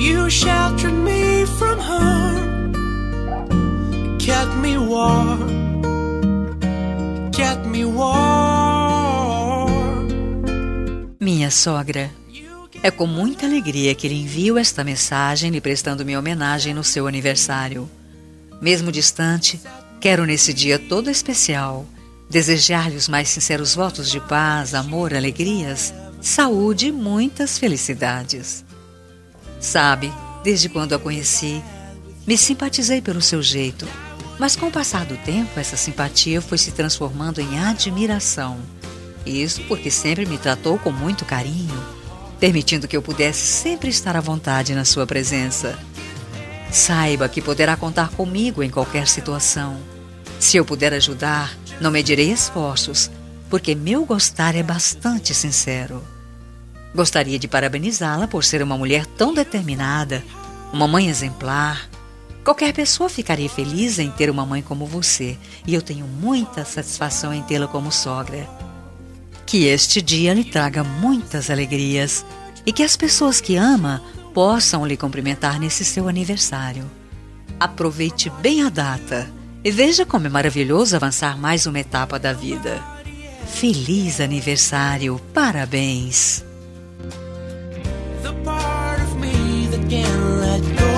You sheltered me from harm, kept me warm, kept me warm. Minha sogra, é com muita alegria que lhe envio esta mensagem lhe prestando minha homenagem no seu aniversário. Mesmo distante, quero nesse dia todo especial desejar-lhe os mais sinceros votos de paz, amor, alegrias, saúde e muitas felicidades. Sabe, desde quando a conheci, me simpatizei pelo seu jeito, mas com o passar do tempo essa simpatia foi se transformando em admiração. Isso porque sempre me tratou com muito carinho, permitindo que eu pudesse sempre estar à vontade na sua presença. Saiba que poderá contar comigo em qualquer situação. Se eu puder ajudar, não medirei esforços, porque meu gostar é bastante sincero. Gostaria de parabenizá-la por ser uma mulher tão determinada, uma mãe exemplar. Qualquer pessoa ficaria feliz em ter uma mãe como você, e eu tenho muita satisfação em tê-la como sogra. Que este dia lhe traga muitas alegrias e que as pessoas que ama possam lhe cumprimentar nesse seu aniversário. Aproveite bem a data e veja como é maravilhoso avançar mais uma etapa da vida. Feliz aniversário, parabéns! The part of me that can't let go.